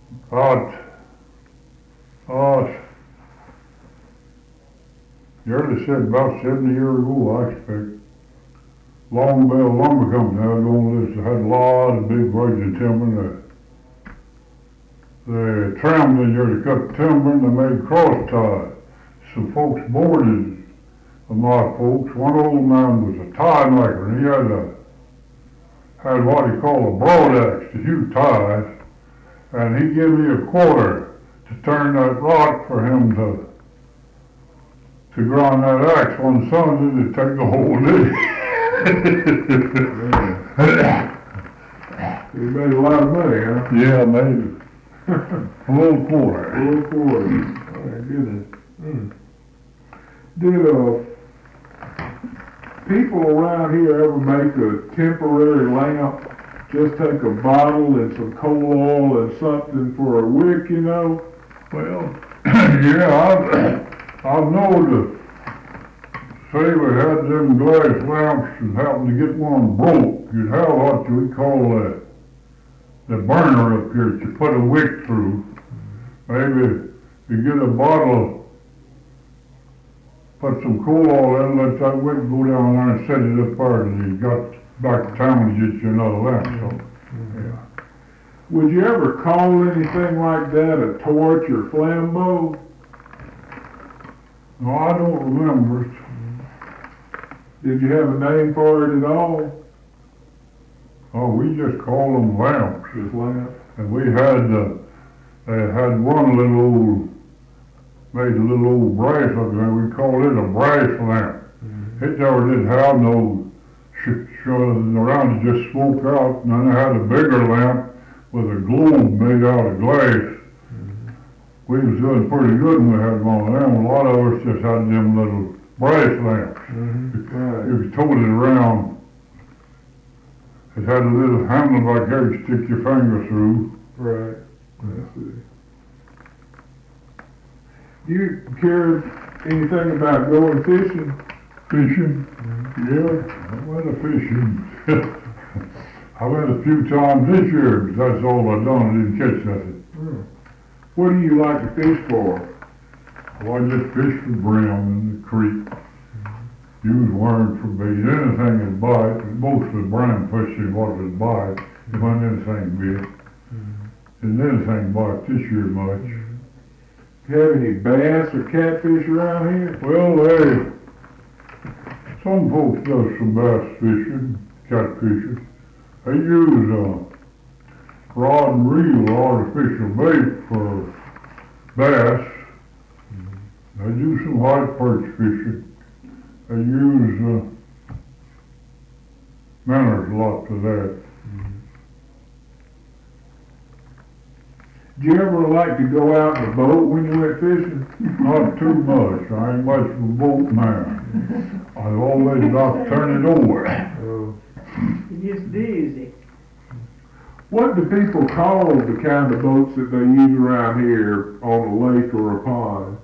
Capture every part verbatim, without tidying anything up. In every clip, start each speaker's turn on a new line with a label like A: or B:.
A: About, uh, Yearly said about seventy years ago, I expect. Long Bell Lumber Company, I was on this, had a lot of big virgin timber. They, they trimmed in here to cut timber and they made cross ties. Some folks boarded of my folks. One old man was a tie maker and he had a, had what he called a broadaxe to hew ties. And he gave me a quarter to turn that rock for him to to grind that axe one Sunday to take the whole day.
B: You made a lot of money, huh?
A: Yeah, maybe. A little quarter.
B: A little quarter. Oh my goodness. Mm. Did uh, people around here ever make a temporary lamp? Just take a bottle and some coal oil and something for a wick, you know?
A: Well, yeah, I've, I've known to say we had them glass lamps and happened to get one broke. You'd have what we call that, the burner up here that you put a wick through. Maybe you get a bottle, put some coal oil in, let that wick go down there and set it up there, and you got back to town to get you another lamp. So, yeah.
B: Would you ever call anything like that a torch or flambeau?
A: No, I don't remember.
B: Did you have a name for it at all?
A: Oh, we just called them lamps.
B: Just lamps?
A: And we had, uh, they had one little old, made a little old brass up there, we called it a brass lamp. Mm-hmm. It never did have no sh- sh- around, it just smoked out, and then I had a bigger lamp with a globe made out of glass. Mm-hmm. We was doing pretty good when we had one of them. A lot of us just had them little brass lamps.
B: Mm-hmm. Right.
A: If you told it around, it had a little handle back there you stick your finger through.
B: Right. I see. You care anything about going fishing?
A: Fishing? Mm-hmm. Yeah, I went a fishing. I went a few times this year, but that's all I done. I didn't catch nothing.
B: Hmm. What do you like to fish for?
A: Well, I just fished for brim in the creek. Mm-hmm. Use worms for bait. Anything that bite, mostly brim fishing what would bite. It wasn't anything big. Mm-hmm. And anything bite this year much.
B: Mm-hmm. Do you have any bass or catfish around here?
A: Well, they, some folks does some bass fishing, catfishing. They use uh, rod and reel artificial bait for bass. Mm-hmm. They do some white perch fishing. They use uh, minnows a lot for that.
B: Mm-hmm. Do you ever like to go out in a boat when you went fishing?
A: Not too much. I ain't much of a boat man. I always like to turn it over.
B: Uh,
C: You're just busy.
B: What do people call the kind of boats that they use around here on a lake or a pond?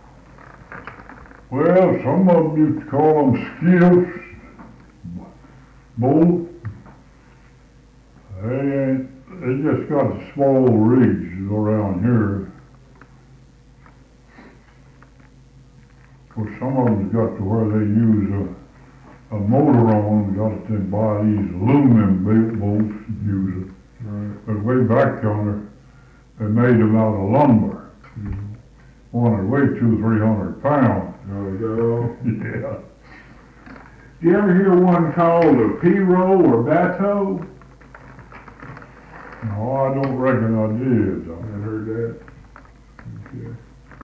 A: Well, some of them used to call them skiffs, boat. They ain't, they just got the small rigs around here. Of course, some of them got to where they use a, a motor on them, got to buy these aluminum built boats and use it.
B: Right.
A: But way back yonder, they made them out of lumber.
B: Mm-hmm.
A: One that weighed two, three hundred pounds.
B: Oh, is that all?
A: Yeah.
B: Do you ever hear one called a pirogue or bateau?
A: No, I don't reckon I did.
B: I haven't heard that. Okay.